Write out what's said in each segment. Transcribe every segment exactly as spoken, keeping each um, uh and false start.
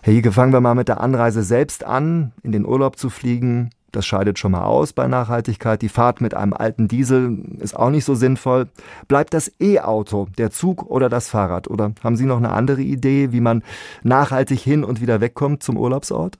Herr Hicke, fangen wir mal mit der Anreise selbst an, in den Urlaub zu fliegen. Das scheidet schon mal aus bei Nachhaltigkeit. Die Fahrt mit einem alten Diesel ist auch nicht so sinnvoll. Bleibt das E-Auto, der Zug oder das Fahrrad? Oder haben Sie noch eine andere Idee, wie man nachhaltig hin und wieder wegkommt zum Urlaubsort?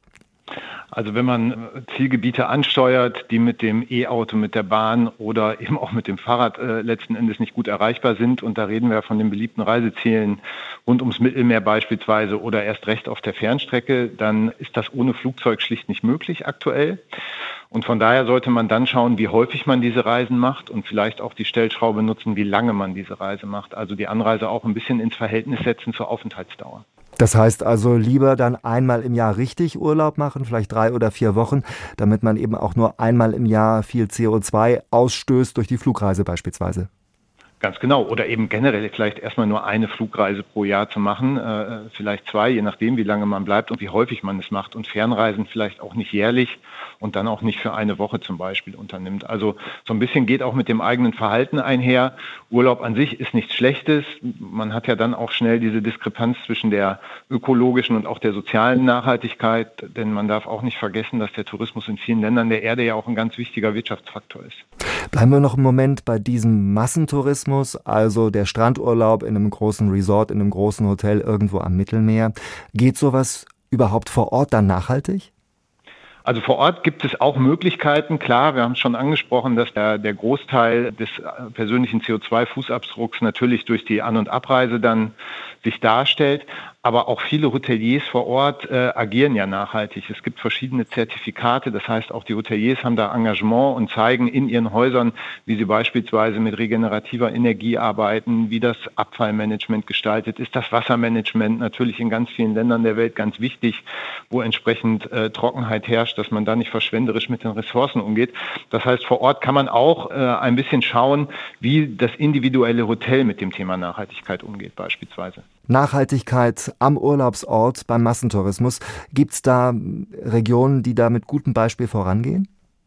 Also wenn man Zielgebiete ansteuert, die mit dem E-Auto, mit der Bahn oder eben auch mit dem Fahrrad äh, letzten Endes nicht gut erreichbar sind, und da reden wir von den beliebten Reisezielen rund ums Mittelmeer beispielsweise oder erst recht auf der Fernstrecke, dann ist das ohne Flugzeug schlicht nicht möglich aktuell. Und von daher sollte man dann schauen, wie häufig man diese Reisen macht und vielleicht auch die Stellschraube nutzen, wie lange man diese Reise macht. Also die Anreise auch ein bisschen ins Verhältnis setzen zur Aufenthaltsdauer. Das heißt also lieber dann einmal im Jahr richtig Urlaub machen, vielleicht drei oder vier Wochen, damit man eben auch nur einmal im Jahr viel C O zwei ausstößt durch die Flugreise beispielsweise. Ganz genau. Oder eben generell vielleicht erstmal nur eine Flugreise pro Jahr zu machen, äh, vielleicht zwei, je nachdem, wie lange man bleibt und wie häufig man es macht. Und Fernreisen vielleicht auch nicht jährlich und dann auch nicht für eine Woche zum Beispiel unternimmt. Also so ein bisschen geht auch mit dem eigenen Verhalten einher. Urlaub an sich ist nichts Schlechtes. Man hat ja dann auch schnell diese Diskrepanz zwischen der ökologischen und auch der sozialen Nachhaltigkeit. Denn man darf auch nicht vergessen, dass der Tourismus in vielen Ländern der Erde ja auch ein ganz wichtiger Wirtschaftsfaktor ist. Bleiben wir noch einen Moment bei diesem Massentourismus, also der Strandurlaub in einem großen Resort, in einem großen Hotel irgendwo am Mittelmeer. Geht sowas überhaupt vor Ort dann nachhaltig? Also vor Ort gibt es auch Möglichkeiten. Klar, wir haben es schon angesprochen, dass der, der Großteil des persönlichen C O zwei Fußabdrucks natürlich durch die An- und Abreise dann sich darstellt. Aber auch viele Hoteliers vor Ort äh, agieren ja nachhaltig. Es gibt verschiedene Zertifikate. Das heißt, auch die Hoteliers haben da Engagement und zeigen in ihren Häusern, wie sie beispielsweise mit regenerativer Energie arbeiten, wie das Abfallmanagement gestaltet ist, das Wassermanagement natürlich in ganz vielen Ländern der Welt ganz wichtig, wo entsprechend äh, Trockenheit herrscht, dass man da nicht verschwenderisch mit den Ressourcen umgeht. Das heißt, vor Ort kann man auch äh, ein bisschen schauen, wie das individuelle Hotel mit dem Thema Nachhaltigkeit umgeht beispielsweise. Nachhaltigkeit am Urlaubsort beim Massentourismus. Gibt es da Regionen, die da mit gutem Beispiel vorangehen?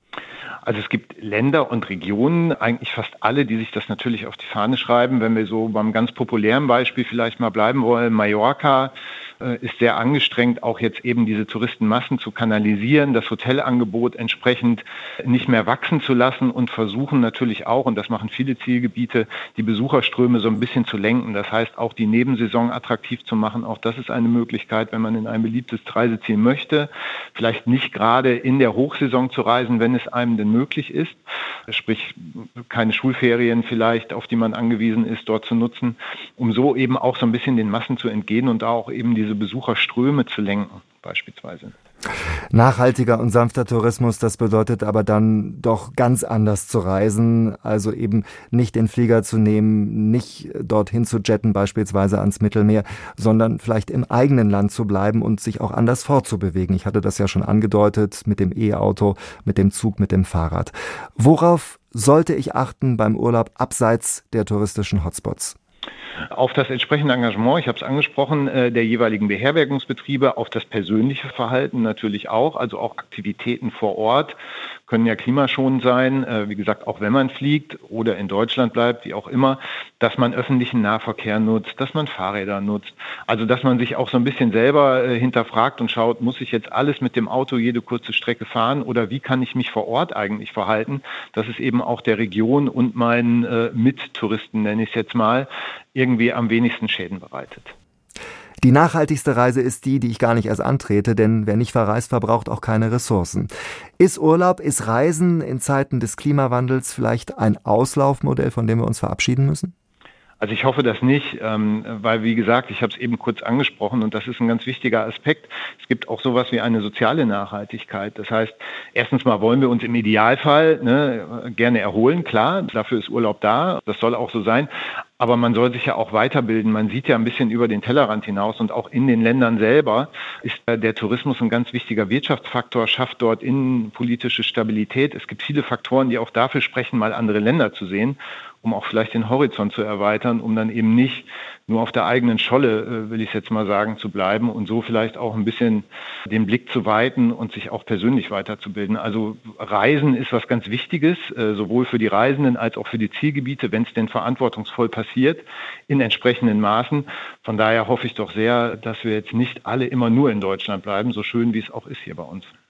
Also es gibt Länder und Regionen, eigentlich fast alle, die sich das natürlich auf die Fahne schreiben. Wenn wir so beim ganz populären Beispiel vielleicht mal bleiben wollen, Mallorca äh, ist sehr angestrengt, auch jetzt eben diese Touristenmassen zu kanalisieren, das Hotelangebot entsprechend nicht mehr wachsen zu lassen und versuchen natürlich auch, und das machen viele Zielgebiete, die Besucherströme so ein bisschen zu lenken. Das heißt, auch die Nebensaison attraktiv zu machen. Auch das ist eine Möglichkeit, wenn man in ein beliebtes Reiseziel möchte. Vielleicht nicht gerade in der Hochsaison zu reisen, wenn es einem denn möglich ist, sprich keine Schulferien vielleicht, auf die man angewiesen ist, dort zu nutzen, um so eben auch so ein bisschen den Massen zu entgehen und da auch eben diese Besucherströme zu lenken, beispielsweise. Nachhaltiger und sanfter Tourismus, das bedeutet aber dann doch ganz anders zu reisen, also eben nicht den Flieger zu nehmen, nicht dorthin zu jetten, beispielsweise ans Mittelmeer, sondern vielleicht im eigenen Land zu bleiben und sich auch anders fortzubewegen. Ich hatte das ja schon angedeutet mit dem E-Auto, mit dem Zug, mit dem Fahrrad. Worauf sollte ich achten beim Urlaub abseits der touristischen Hotspots? Auf das entsprechende Engagement, ich habe es angesprochen, der jeweiligen Beherbergungsbetriebe, auf das persönliche Verhalten natürlich auch, also auch Aktivitäten vor Ort können ja klimaschonend sein, wie gesagt, auch wenn man fliegt oder in Deutschland bleibt, wie auch immer, dass man öffentlichen Nahverkehr nutzt, dass man Fahrräder nutzt, also dass man sich auch so ein bisschen selber hinterfragt und schaut, muss ich jetzt alles mit dem Auto jede kurze Strecke fahren oder wie kann ich mich vor Ort eigentlich verhalten, dass es eben auch der Region und meinen äh, Mittouristen, nenne ich es jetzt mal, irgendwie am wenigsten Schäden bereitet. Die nachhaltigste Reise ist die, die ich gar nicht erst antrete, denn wer nicht verreist, verbraucht auch keine Ressourcen. Ist Urlaub, ist Reisen in Zeiten des Klimawandels vielleicht ein Auslaufmodell, von dem wir uns verabschieden müssen? Also ich hoffe das nicht, weil wie gesagt, ich habe es eben kurz angesprochen und das ist ein ganz wichtiger Aspekt. Es gibt auch sowas wie eine soziale Nachhaltigkeit. Das heißt, erstens mal wollen wir uns im Idealfall ne, gerne erholen, klar, dafür ist Urlaub da, das soll auch so sein. Aber man soll sich ja auch weiterbilden. Man sieht ja ein bisschen über den Tellerrand hinaus und auch in den Ländern selber ist der Tourismus ein ganz wichtiger Wirtschaftsfaktor, schafft dort innenpolitische Stabilität. Es gibt viele Faktoren, die auch dafür sprechen, mal andere Länder zu sehen. um auch vielleicht den Horizont zu erweitern, um dann eben nicht nur auf der eigenen Scholle, will ich jetzt mal sagen, zu bleiben und so vielleicht auch ein bisschen den Blick zu weiten und sich auch persönlich weiterzubilden. Also Reisen ist was ganz Wichtiges, sowohl für die Reisenden als auch für die Zielgebiete, wenn es denn verantwortungsvoll passiert, in entsprechenden Maßen. Von daher hoffe ich doch sehr, dass wir jetzt nicht alle immer nur in Deutschland bleiben, so schön wie es auch ist hier bei uns.